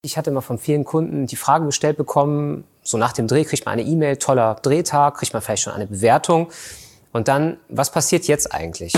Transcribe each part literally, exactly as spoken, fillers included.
Ich hatte immer von vielen Kunden die Frage gestellt bekommen, so nach dem Dreh kriegt man eine E-Mail, toller Drehtag, kriegt man vielleicht schon eine Bewertung. Und dann, was passiert jetzt eigentlich?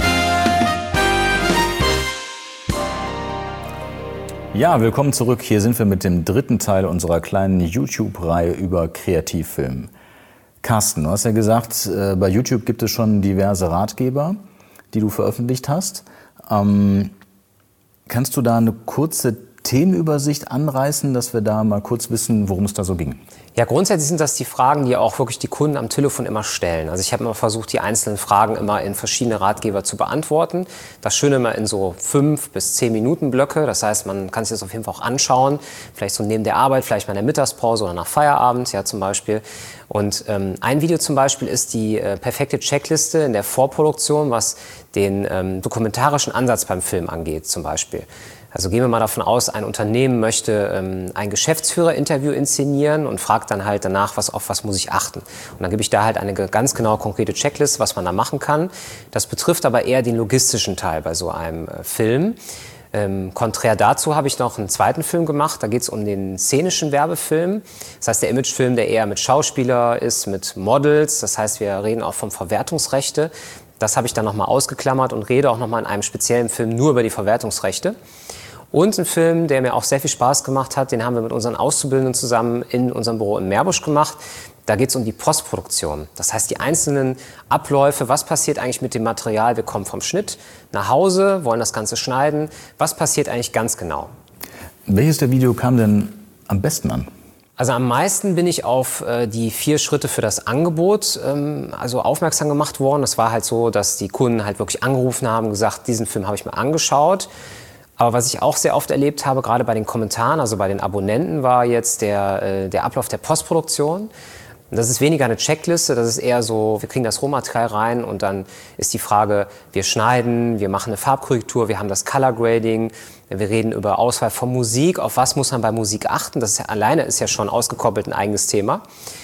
Ja, willkommen zurück. Hier sind wir mit dem dritten Teil unserer kleinen YouTube-Reihe über Kreativfilm. Carsten, du hast ja gesagt, bei YouTube gibt es schon diverse Ratgeber, die du veröffentlicht hast. Ähm, kannst du da eine kurze Themenübersicht anreißen, dass wir da mal kurz wissen, worum es da so ging? Ja, grundsätzlich sind das die Fragen, die auch wirklich die Kunden am Telefon immer stellen. Also ich habe immer versucht, die einzelnen Fragen immer in verschiedene Ratgeber zu beantworten. Das Schöne immer in so fünf bis zehn Minuten Blöcke. Das heißt, man kann sich das auf jeden Fall auch anschauen. Vielleicht so neben der Arbeit, vielleicht mal in der Mittagspause oder nach Feierabend, ja zum Beispiel. Und ähm, ein Video zum Beispiel ist die äh, perfekte Checkliste in der Vorproduktion, was den ähm, dokumentarischen Ansatz beim Film angeht zum Beispiel. Also gehen wir mal davon aus, ein Unternehmen möchte ähm, ein Geschäftsführerinterview inszenieren und fragt dann halt danach, was, auf was muss ich achten. Und dann gebe ich da halt eine ganz genaue, konkrete Checkliste, was man da machen kann. Das betrifft aber eher den logistischen Teil bei so einem äh, Film. Ähm, konträr dazu habe ich noch einen zweiten Film gemacht, da geht es um den szenischen Werbefilm. Das heißt, der Imagefilm, der eher mit Schauspieler ist, mit Models. Das heißt, wir reden auch vom Verwertungsrechte. Das habe ich dann nochmal ausgeklammert und rede auch nochmal in einem speziellen Film nur über die Verwertungsrechte. Und ein Film, der mir auch sehr viel Spaß gemacht hat, den haben wir mit unseren Auszubildenden zusammen in unserem Büro in Meerbusch gemacht. Da geht es um die Postproduktion. Das heißt, die einzelnen Abläufe, was passiert eigentlich mit dem Material? Wir kommen vom Schnitt nach Hause, wollen das Ganze schneiden. Was passiert eigentlich ganz genau? Welches der Video kam denn am besten an? Also am meisten bin ich auf äh, die vier Schritte für das Angebot ähm, also aufmerksam gemacht worden. Es war halt so, dass die Kunden halt wirklich angerufen haben, gesagt, diesen Film habe ich mir angeschaut. Aber was ich auch sehr oft erlebt habe, gerade bei den Kommentaren, also bei den Abonnenten, war jetzt der, äh, der Ablauf der Postproduktion. Und das ist weniger eine Checkliste, das ist eher so, wir kriegen das Rohmaterial rein und dann ist die Frage, wir schneiden, wir machen eine Farbkorrektur, wir haben das Color Grading, wir reden über Auswahl von Musik, auf was muss man bei Musik achten, das ist ja, alleine ist ja schon ausgekoppelt ein eigenes Thema.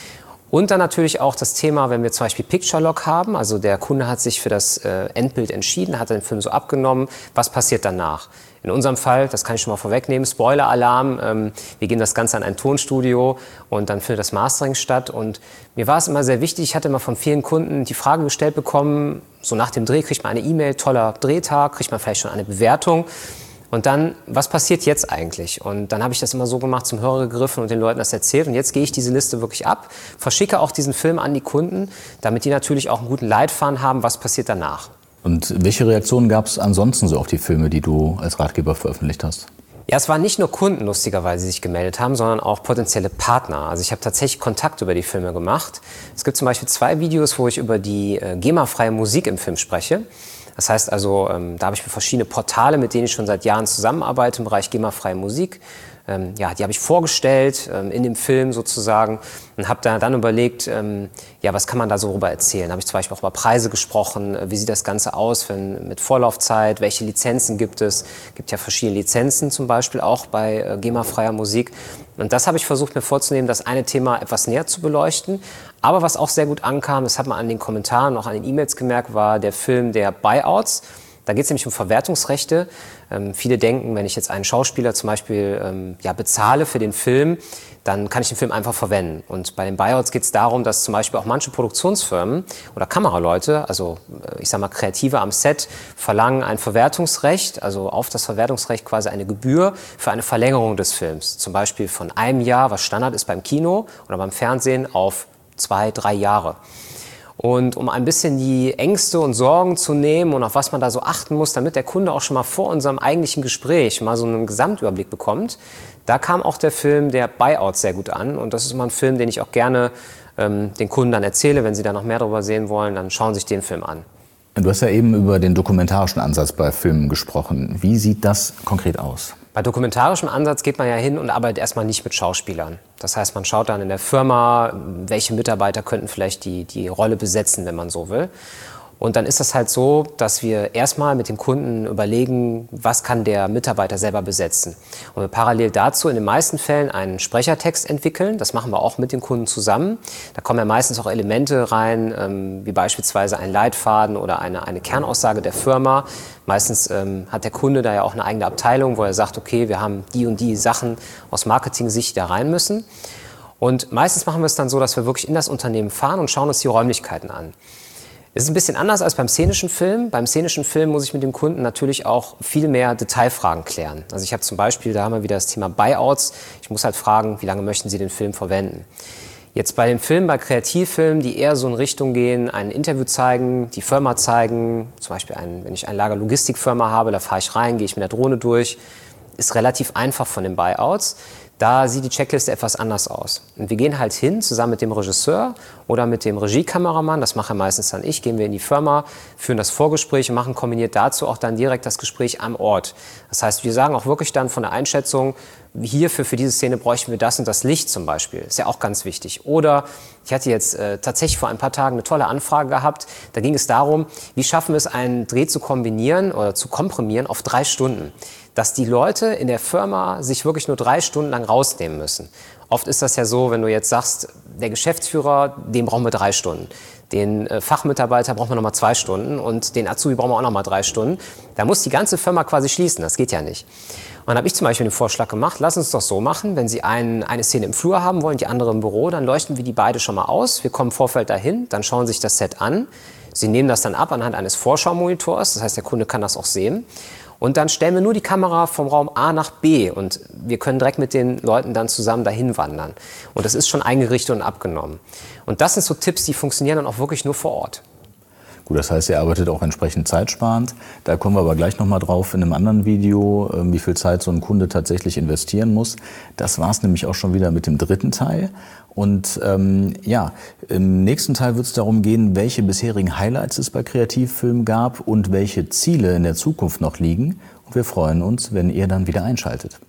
Und dann natürlich auch das Thema, wenn wir zum Beispiel Picture Lock haben, also der Kunde hat sich für das äh, Endbild entschieden, hat den Film so abgenommen, was passiert danach? In unserem Fall, das kann ich schon mal vorwegnehmen, Spoiler-Alarm, ähm, wir gehen das Ganze an ein Tonstudio und dann findet das Mastering statt. Und mir war es immer sehr wichtig, ich hatte immer von vielen Kunden die Frage gestellt bekommen, so nach dem Dreh kriegt man eine E-Mail, toller Drehtag, kriegt man vielleicht schon eine Bewertung. Und dann, was passiert jetzt eigentlich? Und dann habe ich das immer so gemacht, zum Hörer gegriffen und den Leuten das erzählt. Und jetzt gehe ich diese Liste wirklich ab, verschicke auch diesen Film an die Kunden, damit die natürlich auch einen guten Leitfaden haben, was passiert danach. Und welche Reaktionen gab es ansonsten so auf die Filme, die du als Ratgeber veröffentlicht hast? Ja, es waren nicht nur Kunden, lustigerweise, die sich gemeldet haben, sondern auch potenzielle Partner. Also ich habe tatsächlich Kontakt über die Filme gemacht. Es gibt zum Beispiel zwei Videos, wo ich über die äh, GEMA-freie Musik im Film spreche. Das heißt also, ähm, da habe ich mir verschiedene Portale, mit denen ich schon seit Jahren zusammenarbeite im Bereich GEMA-freie Musik. Ähm, ja, die habe ich vorgestellt ähm, in dem Film sozusagen und habe da dann überlegt, ähm, ja, was kann man da so darüber erzählen? Da habe ich zum Beispiel auch über Preise gesprochen, äh, wie sieht das Ganze aus wenn, mit Vorlaufzeit, welche Lizenzen gibt es? Es gibt ja verschiedene Lizenzen zum Beispiel auch bei äh, GEMA-freier Musik. Und das habe ich versucht mir vorzunehmen, das eine Thema etwas näher zu beleuchten. Aber was auch sehr gut ankam, das hat man an den Kommentaren, auch an den E-Mails gemerkt, war der Film der Buyouts. Da geht es nämlich um Verwertungsrechte. Ähm, viele denken, wenn ich jetzt einen Schauspieler zum Beispiel ähm, ja, bezahle für den Film, dann kann ich den Film einfach verwenden. Und bei den Buyouts geht es darum, dass zum Beispiel auch manche Produktionsfirmen oder Kameraleute, also äh, ich sage mal Kreative am Set, verlangen ein Verwertungsrecht, also auf das Verwertungsrecht quasi eine Gebühr für eine Verlängerung des Films. Zum Beispiel von einem Jahr, was Standard ist beim Kino oder beim Fernsehen, auf zwei, drei Jahre. Und um ein bisschen die Ängste und Sorgen zu nehmen und auf was man da so achten muss, damit der Kunde auch schon mal vor unserem eigentlichen Gespräch mal so einen Gesamtüberblick bekommt, da kam auch der Film der Buyout sehr gut an. Und das ist immer ein Film, den ich auch gerne ähm, den Kunden dann erzähle. Wenn sie da noch mehr darüber sehen wollen, dann schauen Sie sich den Film an. Du hast ja eben über den dokumentarischen Ansatz bei Filmen gesprochen. Wie sieht das konkret aus? Bei dokumentarischem Ansatz geht man ja hin und arbeitet erstmal nicht mit Schauspielern. Das heißt, man schaut dann in der Firma, welche Mitarbeiter könnten vielleicht die, die Rolle besetzen, wenn man so will. Und dann ist es halt so, dass wir erstmal mit dem Kunden überlegen, was kann der Mitarbeiter selber besetzen. Und wir parallel dazu in den meisten Fällen einen Sprechertext entwickeln. Das machen wir auch mit dem Kunden zusammen. Da kommen ja meistens auch Elemente rein, ähm, wie beispielsweise ein Leitfaden oder eine, eine Kernaussage der Firma. Meistens ähm, hat der Kunde da ja auch eine eigene Abteilung, wo er sagt, okay, wir haben die und die Sachen aus Marketing-Sicht, die da rein müssen. Und meistens machen wir es dann so, dass wir wirklich in das Unternehmen fahren und schauen uns die Räumlichkeiten an. Es ist ein bisschen anders als beim szenischen Film. Beim szenischen Film muss ich mit dem Kunden natürlich auch viel mehr Detailfragen klären. Also ich habe zum Beispiel, da haben wir wieder das Thema Buyouts. Ich muss halt fragen, wie lange möchten Sie den Film verwenden? Jetzt bei den Filmen, bei Kreativfilmen, die eher so in Richtung gehen, ein Interview zeigen, die Firma zeigen, zum Beispiel ein, wenn ich eine Lagerlogistikfirma habe, da fahre ich rein, gehe ich mit der Drohne durch, ist relativ einfach von den Buyouts. Da sieht die Checkliste etwas anders aus. Und wir gehen halt hin, zusammen mit dem Regisseur oder mit dem Regiekameramann, das mache meistens dann ich, gehen wir in die Firma, führen das Vorgespräch und machen kombiniert dazu auch dann direkt das Gespräch am Ort. Das heißt, wir sagen auch wirklich dann von der Einschätzung, hierfür, für diese Szene bräuchten wir das und das Licht zum Beispiel. Ist ja auch ganz wichtig. Oder ich hatte jetzt äh, tatsächlich vor ein paar Tagen eine tolle Anfrage gehabt. Da ging es darum, wie schaffen wir es, einen Dreh zu kombinieren oder zu komprimieren auf drei Stunden. Dass die Leute in der Firma sich wirklich nur drei Stunden lang rausnehmen müssen. Oft ist das ja so, wenn du jetzt sagst, der Geschäftsführer, den brauchen wir drei Stunden. Den äh, Fachmitarbeiter brauchen wir nochmal zwei Stunden und den Azubi brauchen wir auch nochmal drei Stunden. Da muss die ganze Firma quasi schließen, das geht ja nicht. Und dann habe ich zum Beispiel den Vorschlag gemacht, lass uns doch so machen, wenn Sie ein, eine Szene im Flur haben wollen, die andere im Büro, dann leuchten wir die beide schon mal aus. Wir kommen im Vorfeld dahin, dann schauen sich das Set an. Sie nehmen das dann ab anhand eines Vorschaumonitors, das heißt, der Kunde kann das auch sehen. Und dann stellen wir nur die Kamera vom Raum A nach B und wir können direkt mit den Leuten dann zusammen dahin wandern. Und das ist schon eingerichtet und abgenommen. Und das sind so Tipps, die funktionieren dann auch wirklich nur vor Ort. Gut, das heißt, ihr arbeitet auch entsprechend zeitsparend. Da kommen wir aber gleich nochmal drauf in einem anderen Video, wie viel Zeit so ein Kunde tatsächlich investieren muss. Das war es nämlich auch schon wieder mit dem dritten Teil. Und ähm, ja, im nächsten Teil wird es darum gehen, welche bisherigen Highlights es bei Kreativfilmen gab und welche Ziele in der Zukunft noch liegen. Und wir freuen uns, wenn ihr dann wieder einschaltet.